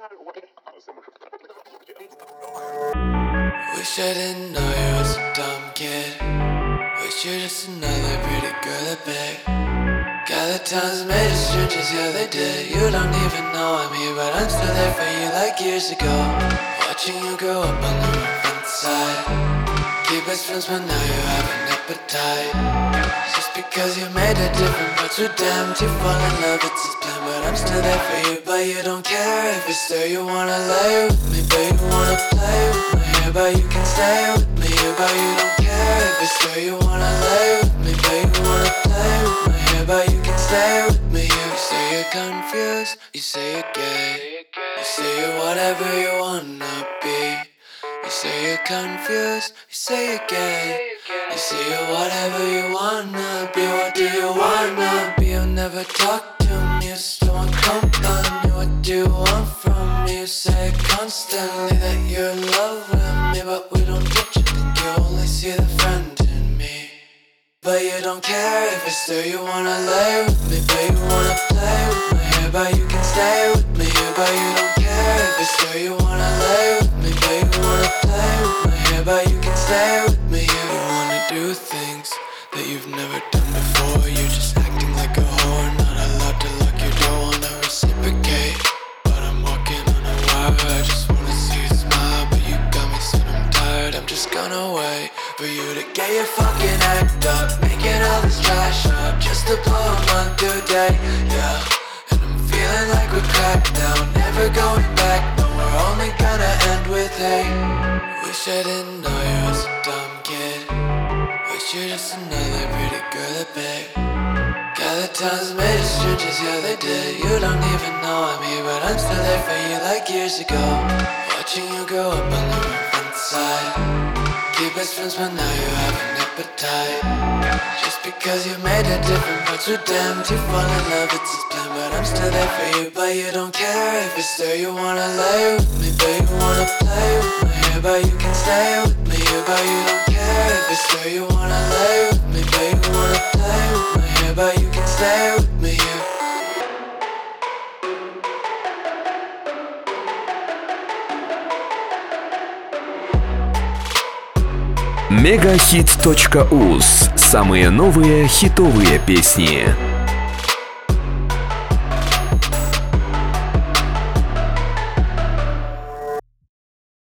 Wish I didn't know you was a dumb kid. Wish you're just another pretty girl at bed. Got the times made us strangers, yeah they did. You don't even know I'm here, but I'm still there for you like years ago. Watching you grow up on the front side. Keep us friends, but now you have an appetite. Just because you made a difference, but too damn to fall in love, it's his plan. But I'm still there for you, but you don't care if it's there. You wanna lay with me, but you wanna play with my hair, but you can stay with me, but you don't care if it's there. You wanna lay with me, but you wanna play with my hair, but you can stay with me. You say you're confused, you say you're gay, you say you're whatever you wanna be. You say you're confused, you say you're gay, you say you're whatever you wanna be. What do you wanna be? You never talk to me, you just don't want company. What do you want from me? You say constantly that you're in love with me, but we don't get you, think you only see the friend in me. But you don't care if it's there. You wanna lay with me, but you wanna play with my hair, but you can stay with me, but you don't care if it's there. You wanna lay with me, but you wanna play with my hair, but you can stay with me. You wanna do things that you've never done before. You're just acting like a whore, not allowed to lock your door. Wanna reciprocate, but I'm walking on a wire. I just wanna see you smile, but you got me so I'm tired. I'm just gonna wait for you to get your fucking act up, making all this trash up just to blow a month today, yeah. And I'm feeling like we're cracked down, never going back. No, we're only gonna end with hate. Wish I didn't know you was a dumb kid. Wish you're just another pretty girl at bed. Got the times made us strangers, yeah they did. You don't even know I'm here, but I'm still there for you like years ago. Watching you grow up on the front side. Keep us friends, but now you have an appetite. Just because you made a difference, but too damn to fall in love, it's his plan. But I'm still there for you, but you don't care if it's there. You wanna lay with me, but you wanna play with my hair, but you can stay with me, but you don't care if it's there. You wanna lay with me, but you wanna play with my hair, but you can stay with me. Мегахит.уз. Самые новые хитовые песни.